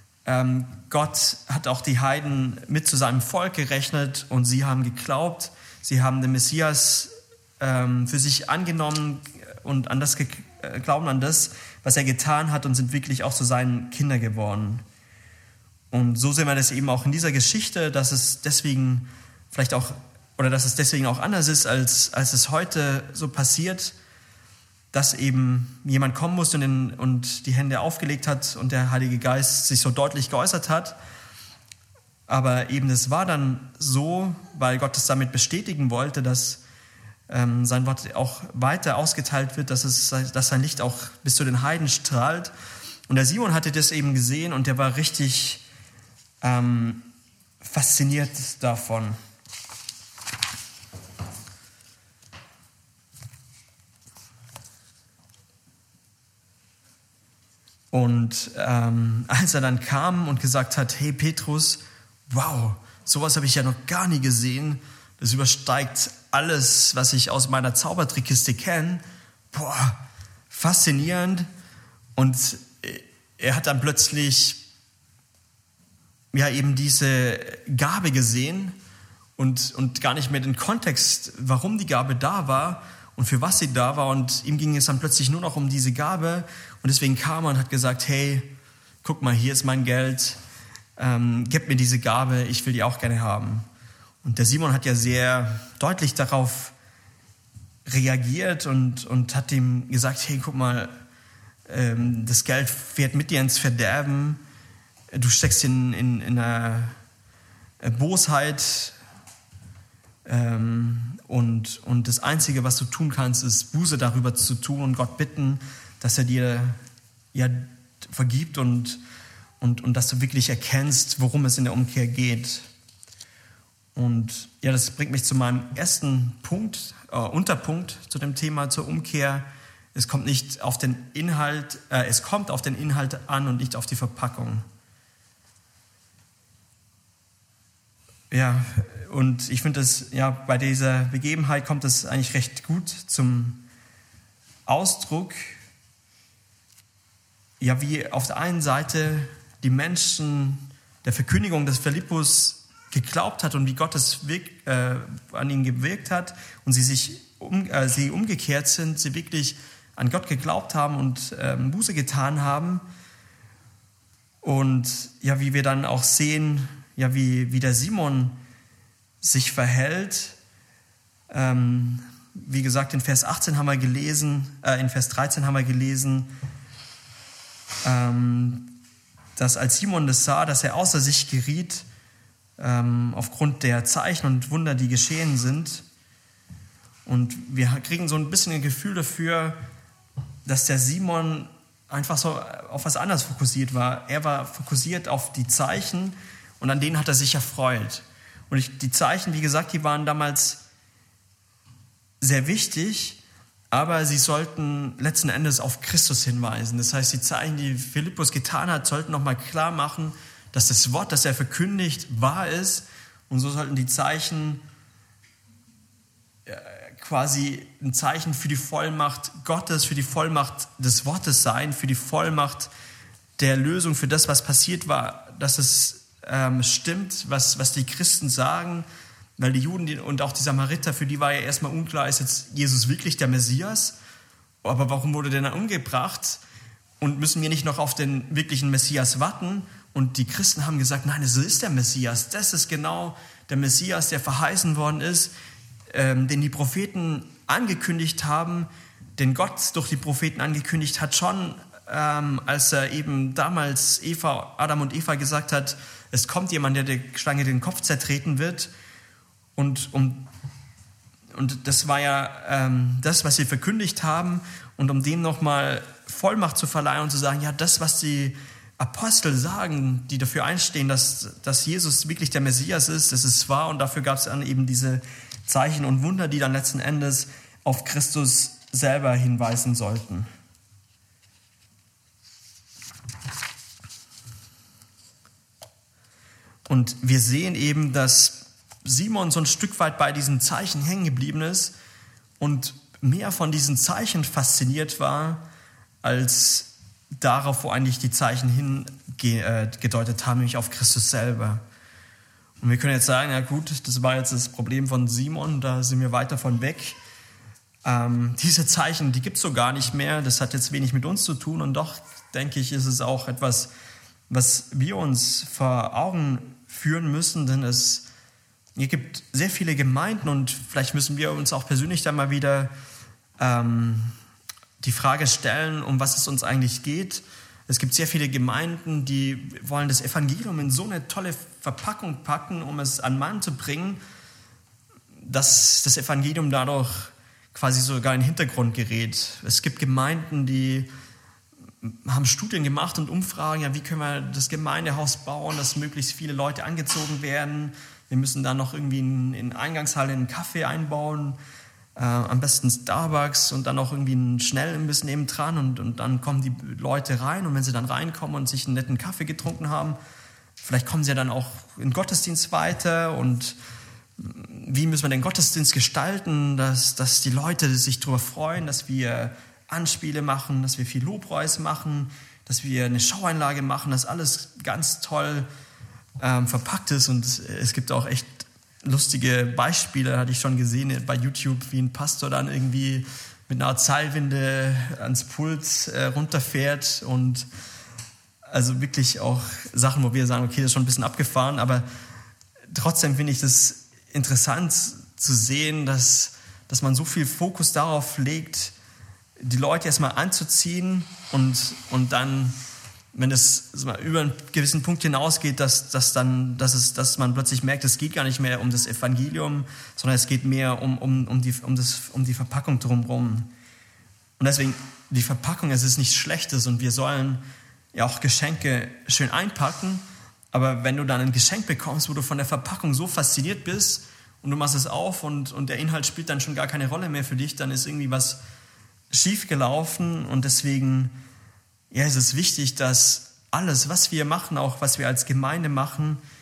Gott hat auch die Heiden mit zu seinem Volk gerechnet und sie haben geglaubt, sie haben den Messias für sich angenommen und glauben an das, was er getan hat und sind wirklich auch zu seinen Kindern geworden. Und so sehen wir das eben auch in dieser Geschichte, dass es deswegen auch anders ist, als es heute so passiert, dass eben jemand kommen musste und die Hände aufgelegt hat und der Heilige Geist sich so deutlich geäußert hat. Aber eben das war dann so, weil Gott es damit bestätigen wollte, dass sein Wort auch weiter ausgeteilt wird, dass sein Licht auch bis zu den Heiden strahlt. Und der Simon hatte das eben gesehen und der war richtig fasziniert davon. Und als er dann kam und gesagt hat, hey Petrus, wow, sowas habe ich ja noch gar nie gesehen. Das übersteigt alles, was ich aus meiner Zaubertrickkiste kenne. Boah, faszinierend. Und er hat dann plötzlich ja eben diese Gabe gesehen und gar nicht mehr den Kontext, warum die Gabe da war und für was sie da war. Und ihm ging es dann plötzlich nur noch um diese Gabe. Und deswegen kam er und hat gesagt, hey, guck mal, hier ist mein Geld, gib mir diese Gabe, ich will die auch gerne haben. Und der Simon hat ja sehr deutlich darauf reagiert und hat ihm gesagt, hey, guck mal, das Geld fährt mit dir ins Verderben, du steckst in einer Bosheit und das Einzige, was du tun kannst, ist Buße darüber zu tun und Gott bitten, dass er dir ja vergibt und dass du wirklich erkennst, worum es in der Umkehr geht. Und ja, das bringt mich zu meinem ersten Punkt, Unterpunkt zu dem Thema, zur Umkehr. Es kommt auf den Inhalt an und nicht auf die Verpackung. Ja, und ich finde das, ja, bei dieser Begebenheit kommt das eigentlich recht gut zum Ausdruck, ja, wie auf der einen Seite die Menschen der Verkündigung des Philippus geglaubt hat und wie Gott an ihnen gewirkt hat und sie umgekehrt sind, sie wirklich an Gott geglaubt haben und Buße getan haben. Und ja, wie wir dann auch sehen, ja, wie der Simon sich verhält. Wie gesagt, in Vers 18 haben wir gelesen, in Vers 13 haben wir gelesen, dass als Simon das sah, dass er außer sich geriet, aufgrund der Zeichen und Wunder, die geschehen sind. Und wir kriegen so ein bisschen ein Gefühl dafür, dass der Simon einfach so auf was anderes fokussiert war. Er war fokussiert auf die Zeichen und an denen hat er sich erfreut. Und die Zeichen, wie gesagt, die waren damals sehr wichtig, aber sie sollten letzten Endes auf Christus hinweisen. Das heißt, die Zeichen, die Philippus getan hat, sollten nochmal klar machen, dass das Wort, das er verkündigt, wahr ist. Und so sollten die Zeichen quasi ein Zeichen für die Vollmacht Gottes, für die Vollmacht des Wortes sein, für die Vollmacht der Lösung, für das, was passiert war, dass es stimmt, was die Christen sagen, weil die Juden und auch die Samariter, für die war ja erstmal unklar, ist jetzt Jesus wirklich der Messias? Aber warum wurde der dann umgebracht? Und müssen wir nicht noch auf den wirklichen Messias warten? Und die Christen haben gesagt, nein, es ist der Messias, das ist genau der Messias, der verheißen worden ist, den die Propheten angekündigt haben, den Gott durch die Propheten angekündigt hat, schon als er eben damals Adam und Eva gesagt hat, es kommt jemand, der der Schlange den Kopf zertreten wird. Und das war ja das, was sie verkündigt haben. Und um dem nochmal Vollmacht zu verleihen und zu sagen, ja, das, was die Apostel sagen, die dafür einstehen, dass Jesus wirklich der Messias ist, das ist wahr. Und dafür gab es dann eben diese Zeichen und Wunder, die dann letzten Endes auf Christus selber hinweisen sollten. Und wir sehen eben, dass Simon so ein Stück weit bei diesen Zeichen hängen geblieben ist und mehr von diesen Zeichen fasziniert war, als darauf, wo eigentlich die Zeichen hingedeutet haben, nämlich auf Christus selber. Und wir können jetzt sagen, ja gut, das war jetzt das Problem von Simon, da sind wir weit davon weg. Diese Zeichen, die gibt es so gar nicht mehr, das hat jetzt wenig mit uns zu tun und doch, denke ich, ist es auch etwas, was wir uns vor Augen führen müssen, denn es gibt sehr viele Gemeinden und vielleicht müssen wir uns auch persönlich da mal wieder die Frage stellen, um was es uns eigentlich geht. Es gibt sehr viele Gemeinden, die wollen das Evangelium in so eine tolle Verpackung packen, um es an Mann zu bringen, dass das Evangelium dadurch quasi sogar in den Hintergrund gerät. Es gibt Gemeinden, die haben Studien gemacht und Umfragen, ja, wie können wir das Gemeindehaus bauen, dass möglichst viele Leute angezogen werden. Wir müssen da noch irgendwie in Eingangshalle einen Kaffee einbauen, am besten Starbucks und dann auch irgendwie einen Schnellimbiss nebendran und dann kommen die Leute rein und wenn sie dann reinkommen und sich einen netten Kaffee getrunken haben, vielleicht kommen sie ja dann auch in den Gottesdienst weiter und wie müssen wir den Gottesdienst gestalten, dass die Leute sich darüber freuen, dass wir Anspiele machen, dass wir viel Lobpreis machen, dass wir eine Schaueinlage machen, dass alles ganz toll verpackt ist und es gibt auch echt lustige Beispiele, hatte ich schon gesehen bei YouTube, wie ein Pastor dann irgendwie mit einer Seilwinde ans Pult runterfährt und also wirklich auch Sachen, wo wir sagen, okay, das ist schon ein bisschen abgefahren, aber trotzdem finde ich das interessant zu sehen, dass man so viel Fokus darauf legt, die Leute erstmal anzuziehen und dann, wenn es über einen gewissen Punkt hinausgeht, dass man plötzlich merkt, es geht gar nicht mehr um das Evangelium, sondern es geht mehr um die Verpackung drumherum. Und deswegen, die Verpackung, es ist nichts Schlechtes und wir sollen ja auch Geschenke schön einpacken, aber wenn du dann ein Geschenk bekommst, wo du von der Verpackung so fasziniert bist und du machst es auf und der Inhalt spielt dann schon gar keine Rolle mehr für dich, dann ist irgendwie was schief gelaufen und deswegen ist es wichtig, dass alles, was wir machen, auch was wir als Gemeinde machen,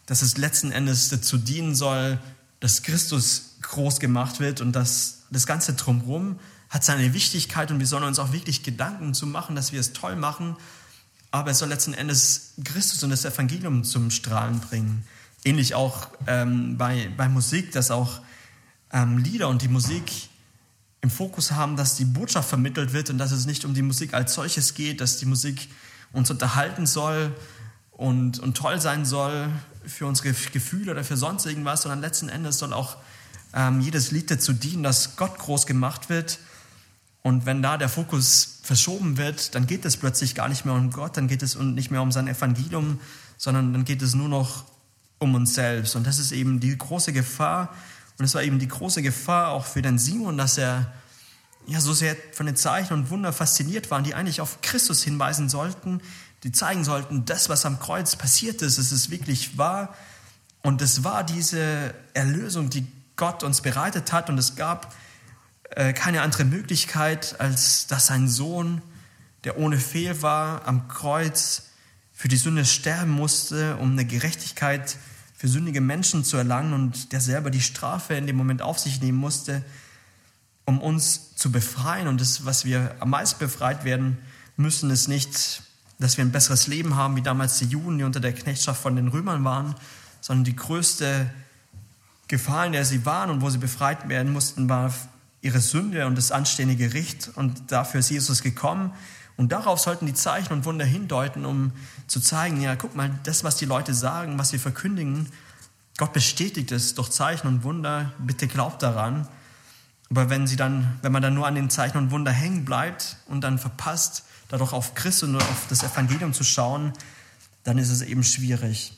dass es letzten Endes dazu dienen soll, dass Christus groß gemacht wird und dass das Ganze drumherum hat seine Wichtigkeit und wir sollen uns auch wirklich Gedanken zu machen, dass wir es toll machen, aber es soll letzten Endes Christus und das Evangelium zum Strahlen bringen. Ähnlich auch bei Musik, dass auch Lieder und die Musik im Fokus haben, dass die Botschaft vermittelt wird und dass es nicht um die Musik als solches geht, dass die Musik uns unterhalten soll und toll sein soll für unsere Gefühle oder für sonst irgendwas, sondern letzten Endes soll auch jedes Lied dazu dienen, dass Gott groß gemacht wird. Und wenn da der Fokus verschoben wird, dann geht es plötzlich gar nicht mehr um Gott, dann geht es nicht mehr um sein Evangelium, sondern dann geht es nur noch um uns selbst. Und das ist eben die große Gefahr. Und es war eben die große Gefahr auch für den Simon, dass er so sehr von den Zeichen und Wunder fasziniert war, die eigentlich auf Christus hinweisen sollten, die zeigen sollten, das, was am Kreuz passiert ist, es ist wirklich wahr. Und es war diese Erlösung, die Gott uns bereitet hat. Und es gab keine andere Möglichkeit, als dass sein Sohn, der ohne Fehl war, am Kreuz für die Sünde sterben musste, um eine Gerechtigkeit für sündige Menschen zu erlangen und der selber die Strafe in dem Moment auf sich nehmen musste, um uns zu befreien. Und das, was wir am meisten befreit werden müssen, ist nicht, dass wir ein besseres Leben haben, wie damals die Juden, die unter der Knechtschaft von den Römern waren, sondern die größte Gefahr, in der sie waren und wo sie befreit werden mussten, war ihre Sünde und das anstehende Gericht. Und dafür ist Jesus gekommen. Und darauf sollten die Zeichen und Wunder hindeuten, um zu zeigen, ja, guck mal, das, was die Leute sagen, was sie verkündigen, Gott bestätigt es durch Zeichen und Wunder, bitte glaubt daran. Aber wenn man dann nur an den Zeichen und Wunder hängen bleibt und dann verpasst, dadurch auf Christus und auf das Evangelium zu schauen, dann ist es eben schwierig.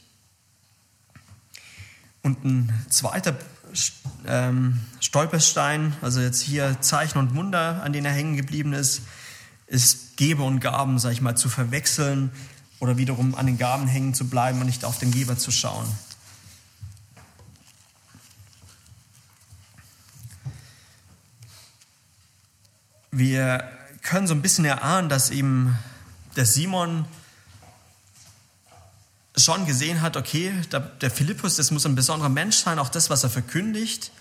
Und ein zweiter Stolperstein, also jetzt hier Zeichen und Wunder, an denen er hängen geblieben ist Geber und Gaben, sag ich mal, zu verwechseln oder wiederum an den Gaben hängen zu bleiben und nicht auf den Geber zu schauen. Wir können so ein bisschen erahnen, dass eben der Simon schon gesehen hat, okay, der Philippus, das muss ein besonderer Mensch sein, auch das, was er verkündigt.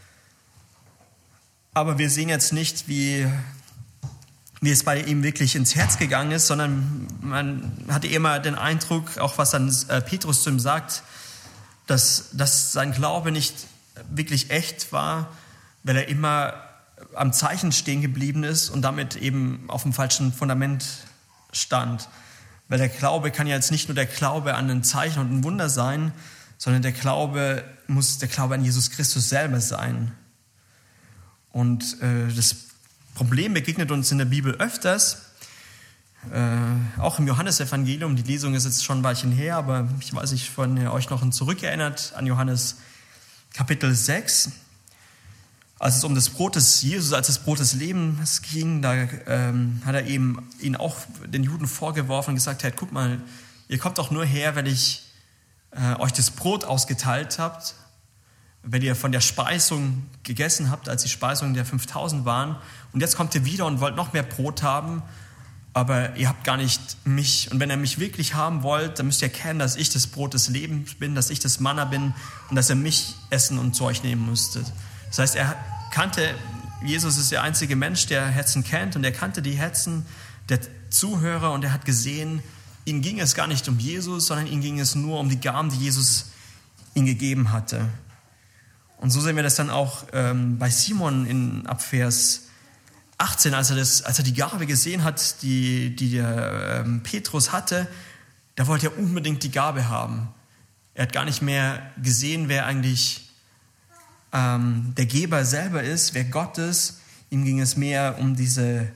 Aber wir sehen jetzt nicht, wie es bei ihm wirklich ins Herz gegangen ist, sondern man hatte immer den Eindruck, auch was dann Petrus zu ihm sagt, dass sein Glaube nicht wirklich echt war, weil er immer am Zeichen stehen geblieben ist und damit eben auf dem falschen Fundament stand. Weil der Glaube kann ja jetzt nicht nur der Glaube an ein Zeichen und ein Wunder sein, sondern der Glaube muss der Glaube an Jesus Christus selber sein. Und das Problem begegnet uns in der Bibel öfters, auch im Johannesevangelium. Die Lesung ist jetzt schon ein Weilchen her, aber ich weiß nicht, wenn ihr euch noch zurückerinnert an Johannes Kapitel 6, als es um das Brot des Jesus, als das Brot des Lebens ging, da hat er eben ihn auch den Juden vorgeworfen und gesagt, hey, guck mal, ihr kommt doch nur her, weil ich euch das Brot ausgeteilt habt, wenn ihr von der Speisung gegessen habt, als die Speisung der 5000 waren. Und jetzt kommt ihr wieder und wollt noch mehr Brot haben, aber ihr habt gar nicht mich. Und wenn ihr mich wirklich haben wollt, dann müsst ihr erkennen, dass ich das Brot des Lebens bin, dass ich das Manna bin und dass ihr mich essen und zu euch nehmen müsstet. Das heißt, er kannte, Jesus ist der einzige Mensch, der Herzen kennt, und er kannte die Herzen der Zuhörer und er hat gesehen, ihm ging es gar nicht um Jesus, sondern ihm ging es nur um die Gaben, die Jesus ihm gegeben hatte. Und so sehen wir das dann auch bei Simon ab Vers 18, als er die Gabe gesehen hat, die der Petrus hatte, da wollte er unbedingt die Gabe haben. Er hat gar nicht mehr gesehen, wer eigentlich der Geber selber ist, wer Gott ist. Ihm ging es mehr um diese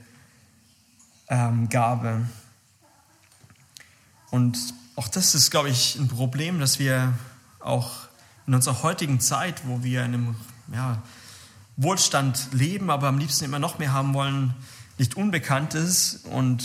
Gabe. Und auch das ist, glaube ich, ein Problem, dass wir auch in unserer heutigen Zeit, wo wir in einem Wohlstand leben, aber am liebsten immer noch mehr haben wollen, nicht unbekannt ist. Und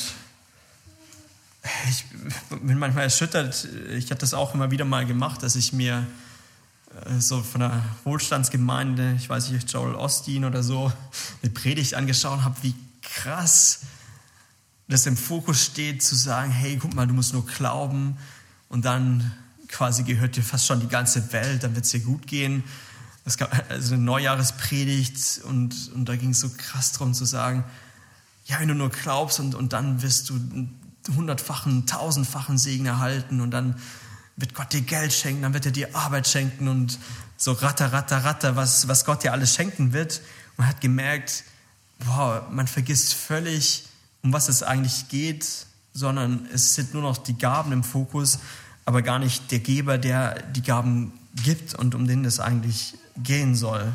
ich bin manchmal erschüttert. Ich habe das auch immer wieder mal gemacht, dass ich mir so von der Wohlstandsgemeinde, ich weiß nicht, Joel Osteen oder so, eine Predigt angeschaut habe, wie krass das im Fokus steht, zu sagen, hey, guck mal, du musst nur glauben und dann quasi gehört dir fast schon die ganze Welt, dann wird es dir gut gehen. Es gab also eine Neujahrespredigt und da ging es so krass darum zu sagen, ja, wenn du nur glaubst und dann wirst du 100-fachen, 1000-fachen Segen erhalten und dann wird Gott dir Geld schenken, dann wird er dir Arbeit schenken und so ratter, was Gott dir alles schenken wird. Und man hat gemerkt, wow, man vergisst völlig, um was es eigentlich geht, sondern es sind nur noch die Gaben im Fokus, aber gar nicht der Geber, der die Gaben gibt und um den es eigentlich gehen soll.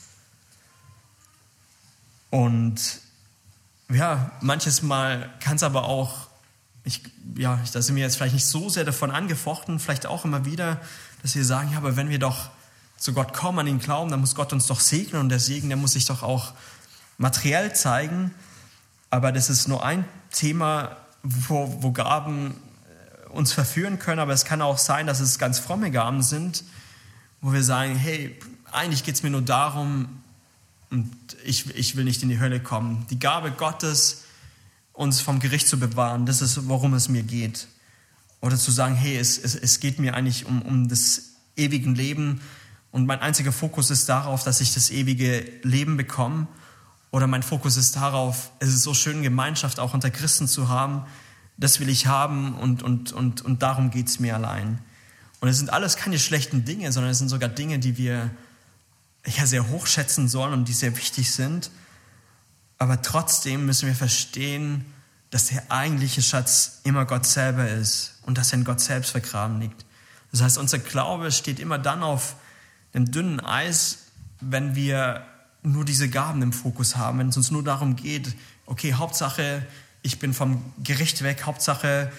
Und ja, manches Mal kann es aber auch, da sind wir jetzt vielleicht nicht so sehr davon angefochten, vielleicht auch immer wieder, dass wir sagen, ja, aber wenn wir doch zu Gott kommen, an ihn glauben, dann muss Gott uns doch segnen und der Segen, der muss sich doch auch materiell zeigen. Aber das ist nur ein Thema, wo Gaben uns verführen können, aber es kann auch sein, dass es ganz fromme Gaben sind, wo wir sagen, hey, eigentlich geht es mir nur darum, und ich will nicht in die Hölle kommen. Die Gabe Gottes, uns vom Gericht zu bewahren, das ist, worum es mir geht. Oder zu sagen, hey, es geht mir eigentlich um das ewige Leben und mein einziger Fokus ist darauf, dass ich das ewige Leben bekomme. Oder mein Fokus ist darauf, es ist so schön, Gemeinschaft auch unter Christen zu haben. Das will ich haben und darum geht es mir allein. Und es sind alles keine schlechten Dinge, sondern es sind sogar Dinge, die wir ja sehr hochschätzen sollen und die sehr wichtig sind. Aber trotzdem müssen wir verstehen, dass der eigentliche Schatz immer Gott selber ist und dass er in Gott selbst vergraben liegt. Das heißt, unser Glaube steht immer dann auf einem dünnen Eis, wenn wir nur diese Gaben im Fokus haben, wenn es uns nur darum geht, okay, Hauptsache, ich bin vom Gericht weg, Hauptsache,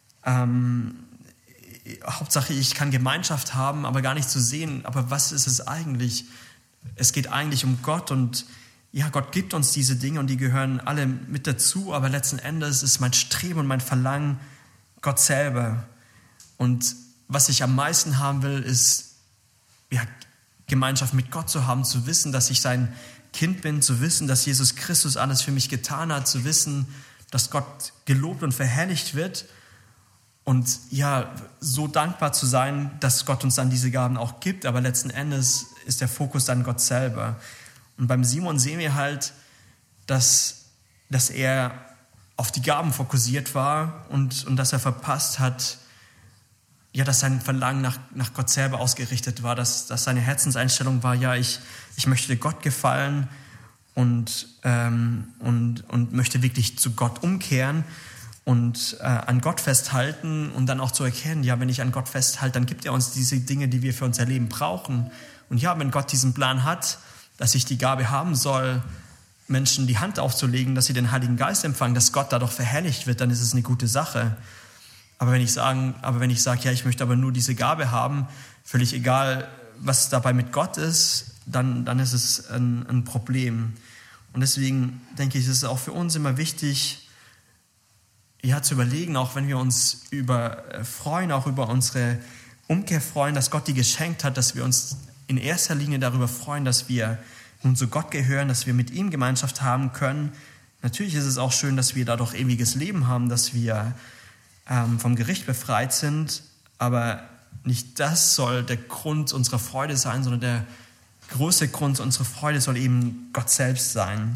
ich kann Gemeinschaft haben, aber gar nicht zu sehen, aber was ist es eigentlich? Es geht eigentlich um Gott und ja, Gott gibt uns diese Dinge und die gehören alle mit dazu, aber letzten Endes ist mein Streben und mein Verlangen Gott selber. Und was ich am meisten haben will, ist ja, Gemeinschaft mit Gott zu haben, zu wissen, dass ich sein Kind bin, zu wissen, dass Jesus Christus alles für mich getan hat, zu wissen, dass Gott gelobt und verherrlicht wird und ja, so dankbar zu sein, dass Gott uns dann diese Gaben auch gibt, aber letzten Endes ist der Fokus dann Gott selber. Und beim Simon sehen wir halt, dass er auf die Gaben fokussiert war und dass er verpasst hat, ja, dass sein Verlangen nach Gott selber ausgerichtet war, dass seine Herzenseinstellung war, ja, ich möchte Gott gefallen und möchte wirklich zu Gott umkehren und an Gott festhalten und dann auch zu erkennen, ja, wenn ich an Gott festhalte, dann gibt er uns diese Dinge, die wir für unser Leben brauchen. Und ja, wenn Gott diesen Plan hat, dass ich die Gabe haben soll, Menschen die Hand aufzulegen, dass sie den Heiligen Geist empfangen, dass Gott dadurch verherrlicht wird, dann ist es eine gute Sache. Aber wenn ich sage, ja, ich möchte aber nur diese Gabe haben, völlig egal, was dabei mit Gott ist, dann ist es ein Problem. Und deswegen denke ich, ist es auch für uns immer wichtig, ja, zu überlegen, auch wenn wir uns freuen, auch über unsere Umkehr freuen, dass Gott die geschenkt hat, dass wir uns in erster Linie darüber freuen, dass wir nun zu Gott gehören, dass wir mit ihm Gemeinschaft haben können. Natürlich ist es auch schön, dass wir dadurch ewiges Leben haben, dass wir vom Gericht befreit sind, aber nicht das soll der Grund unserer Freude sein, sondern der größte Grund unserer Freude soll eben Gott selbst sein.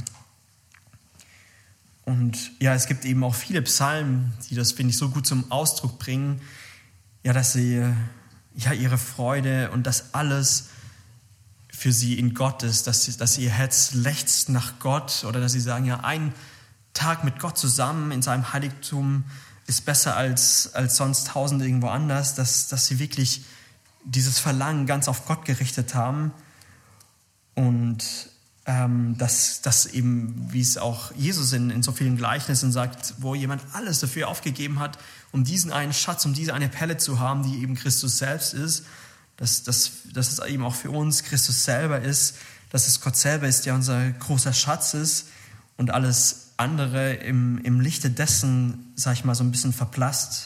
Und ja, es gibt eben auch viele Psalmen, die das, finde ich, so gut zum Ausdruck bringen, ja, dass sie ja ihre Freude und das alles für sie in Gott ist, dass ihr Herz lechzt nach Gott oder dass sie sagen, ja, ein Tag mit Gott zusammen in seinem Heiligtum ist besser als sonst 1000 irgendwo anders, dass sie wirklich dieses Verlangen ganz auf Gott gerichtet haben und dass eben, wie es auch Jesus in so vielen Gleichnissen sagt, wo jemand alles dafür aufgegeben hat, um diesen einen Schatz, um diese eine Perle zu haben, die eben Christus selbst ist, dass es eben auch für uns Christus selber ist, dass es Gott selber ist, der unser großer Schatz ist und alles andere im Lichte dessen, sag ich mal, so ein bisschen verblasst.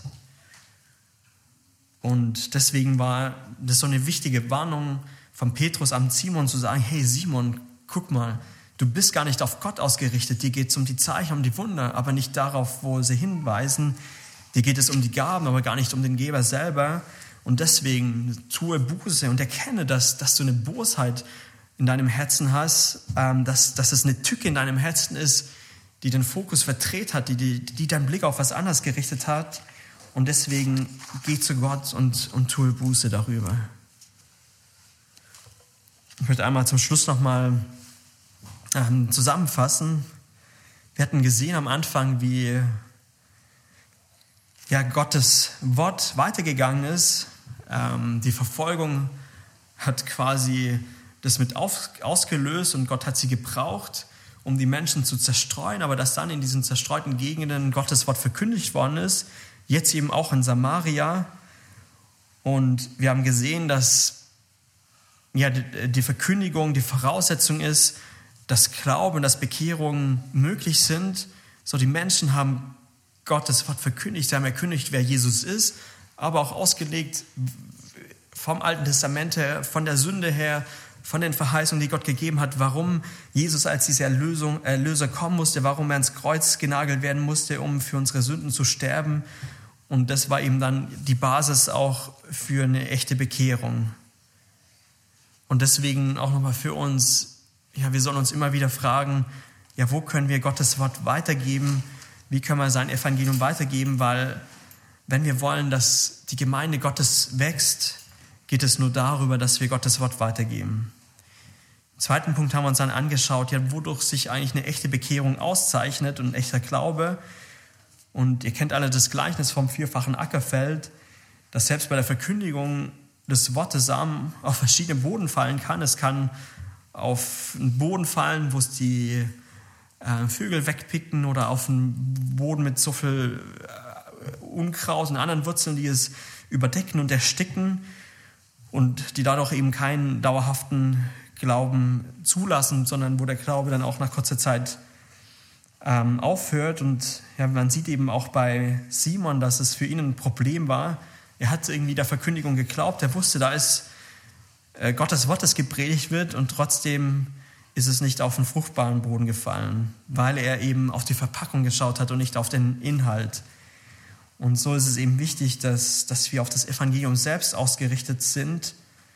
Und deswegen war das so eine wichtige Warnung von Petrus an Simon zu sagen, hey Simon, guck mal, du bist gar nicht auf Gott ausgerichtet, dir geht es um die Zeichen, um die Wunder, aber nicht darauf, wo sie hinweisen. Dir geht es um die Gaben, aber gar nicht um den Geber selber. Und deswegen tue Buße und erkenne, dass du eine Bosheit in deinem Herzen hast, dass es eine Tücke in deinem Herzen ist, die den Fokus verdreht hat, die deinen Blick auf was anderes gerichtet hat. Und deswegen geh zu Gott und tue Buße darüber. Ich möchte einmal zum Schluss nochmal zusammenfassen. Wir hatten gesehen am Anfang, wie Gottes Wort weitergegangen ist. Die Verfolgung hat quasi das mit ausgelöst und Gott hat sie gebraucht, um die Menschen zu zerstreuen, aber dass dann in diesen zerstreuten Gegenden Gottes Wort verkündigt worden ist, jetzt eben auch in Samaria. Und wir haben gesehen, dass die Verkündigung die Voraussetzung ist, dass Glaube und dass Bekehrung möglich sind. So, die Menschen haben Gottes Wort verkündigt, sie haben erkündigt, wer Jesus ist, aber auch ausgelegt vom Alten Testament her, von der Sünde her, von den Verheißungen, die Gott gegeben hat, warum Jesus als dieser Erlöser kommen musste, warum er ans Kreuz genagelt werden musste, um für unsere Sünden zu sterben. Und das war eben dann die Basis auch für eine echte Bekehrung. Und deswegen auch nochmal für uns, wir sollen uns immer wieder fragen, wo können wir Gottes Wort weitergeben? Wie können wir sein Evangelium weitergeben? Weil wenn wir wollen, dass die Gemeinde Gottes wächst, geht es nur darüber, dass wir Gottes Wort weitergeben. Im zweiten Punkt haben wir uns dann angeschaut, wodurch sich eigentlich eine echte Bekehrung auszeichnet und ein echter Glaube. Und ihr kennt alle das Gleichnis vom vierfachen Ackerfeld, dass selbst bei der Verkündigung des Wortes Samen auf verschiedene Boden fallen kann. Es kann auf einen Boden fallen, wo es die Vögel wegpicken, oder auf einen Boden mit so viel Unkraut und anderen Wurzeln, die es überdecken und ersticken und die dadurch eben keinen dauerhaften Glauben zulassen, sondern wo der Glaube dann auch nach kurzer Zeit aufhört. Und man sieht eben auch bei Simon, dass es für ihn ein Problem war. Er hat irgendwie der Verkündigung geglaubt, er wusste, da ist Gottes Wort, das gepredigt wird, und trotzdem ist es nicht auf den fruchtbaren Boden gefallen, weil er eben auf die Verpackung geschaut hat und nicht auf den Inhalt. Und so ist es eben wichtig, dass wir auf das Evangelium selbst ausgerichtet sind.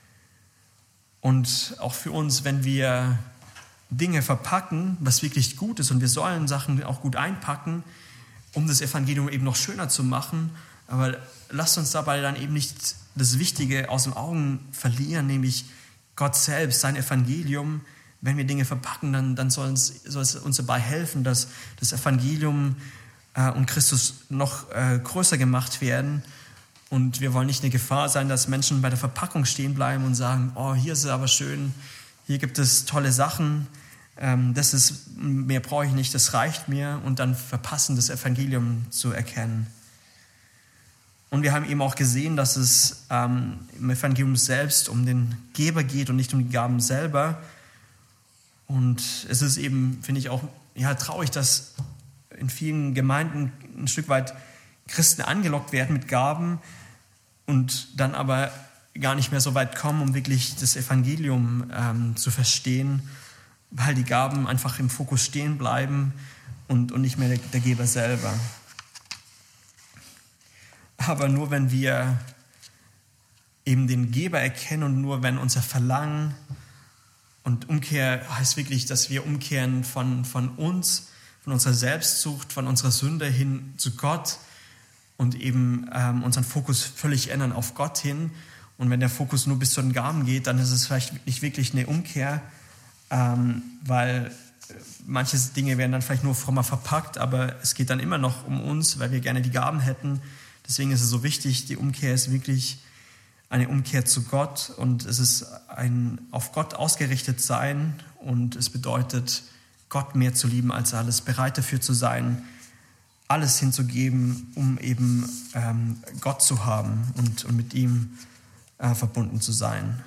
Und auch für uns, wenn wir Dinge verpacken, was wirklich gut ist, und wir sollen Sachen auch gut einpacken, um das Evangelium eben noch schöner zu machen, aber lasst uns dabei dann eben nicht das Wichtige aus den Augen verlieren, nämlich Gott selbst, sein Evangelium. Wenn wir Dinge verpacken, dann soll es uns dabei helfen, dass das Evangelium und Christus noch größer gemacht werden. Und wir wollen nicht eine Gefahr sein, dass Menschen bei der Verpackung stehen bleiben und sagen, oh, hier ist es aber schön, hier gibt es tolle Sachen, mehr brauche ich nicht, das reicht mir, und dann verpassen, das Evangelium zu erkennen. Und wir haben eben auch gesehen, dass es im Evangelium selbst um den Geber geht und nicht um die Gaben selber. Und es ist eben, finde ich auch traurig, dass in vielen Gemeinden ein Stück weit Christen angelockt werden mit Gaben und dann aber gar nicht mehr so weit kommen, um wirklich das Evangelium zu verstehen, weil die Gaben einfach im Fokus stehen bleiben und nicht mehr der Geber selber. Aber nur wenn wir eben den Geber erkennen und nur wenn unser Verlangen, und Umkehr heißt wirklich, dass wir umkehren von uns, von unserer Selbstsucht, von unserer Sünde hin zu Gott und eben unseren Fokus völlig ändern auf Gott hin. Und wenn der Fokus nur bis zu den Gaben geht, dann ist es vielleicht nicht wirklich eine Umkehr, weil manche Dinge werden dann vielleicht nur frommer verpackt, aber es geht dann immer noch um uns, weil wir gerne die Gaben hätten. Deswegen ist es so wichtig, die Umkehr ist wirklich eine Umkehr zu Gott, und es ist ein auf Gott ausgerichtet sein, und es bedeutet, Gott mehr zu lieben als alles, bereit dafür zu sein, alles hinzugeben, um eben Gott zu haben und mit ihm verbunden zu sein.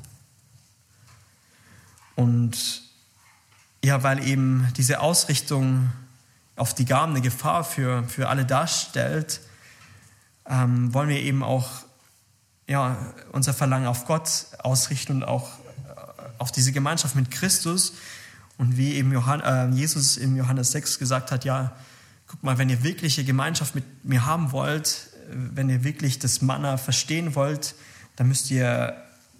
Und weil eben diese Ausrichtung auf die Gaben eine Gefahr für alle darstellt, wollen wir eben auch unser Verlangen auf Gott ausrichten und auch auf diese Gemeinschaft mit Christus. Und wie eben Jesus in Johannes 6 gesagt hat, guck mal, wenn ihr wirkliche Gemeinschaft mit mir haben wollt, wenn ihr wirklich das Manna verstehen wollt, dann müsst ihr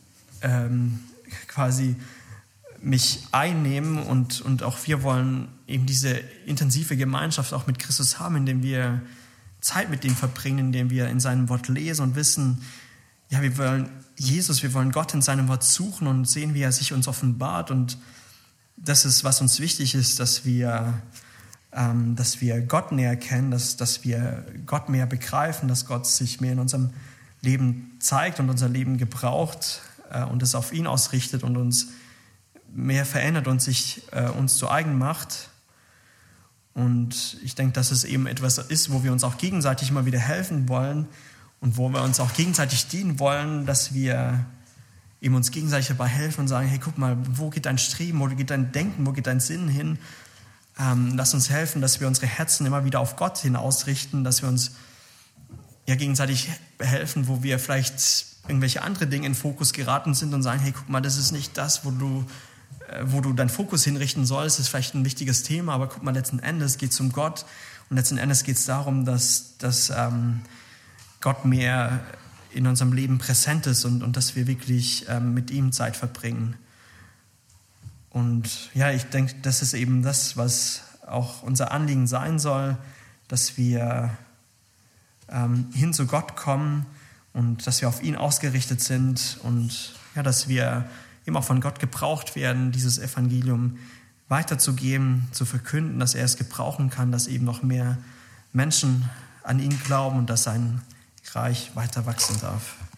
quasi mich einnehmen und auch wir wollen eben diese intensive Gemeinschaft auch mit Christus haben, indem wir Zeit mit ihm verbringen, indem wir in seinem Wort lesen und wissen, ja, wir wollen Jesus, wir wollen Gott in seinem Wort suchen und sehen, wie er sich uns offenbart. Und das ist, was uns wichtig ist, dass wir Gott näher kennen, dass wir Gott mehr begreifen, dass Gott sich mehr in unserem Leben zeigt und unser Leben gebraucht und es auf ihn ausrichtet und uns mehr verändert und sich uns zu eigen macht. Und ich denke, dass es eben etwas ist, wo wir uns auch gegenseitig immer wieder helfen wollen und wo wir uns auch gegenseitig dienen wollen, dass wir eben uns gegenseitig dabei helfen und sagen, hey, guck mal, wo geht dein Streben, wo geht dein Denken, wo geht dein Sinn hin? Lass uns helfen, dass wir unsere Herzen immer wieder auf Gott hin ausrichten, dass wir uns ja gegenseitig helfen, wo wir vielleicht irgendwelche andere Dinge in Fokus geraten sind und sagen, hey, guck mal, das ist nicht das, wo du deinen Fokus hinrichten sollst, das ist vielleicht ein wichtiges Thema, aber guck mal, letzten Endes geht es um Gott und letzten Endes geht es darum, dass Gott mehr in unserem Leben präsent ist und dass wir wirklich mit ihm Zeit verbringen. Und ja, ich denke, das ist eben das, was auch unser Anliegen sein soll, dass wir hin zu Gott kommen und dass wir auf ihn ausgerichtet sind und ja, dass wir eben auch von Gott gebraucht werden, dieses Evangelium weiterzugeben, zu verkünden, dass er es gebrauchen kann, dass eben noch mehr Menschen an ihn glauben und dass sein Reich weiter wachsen darf.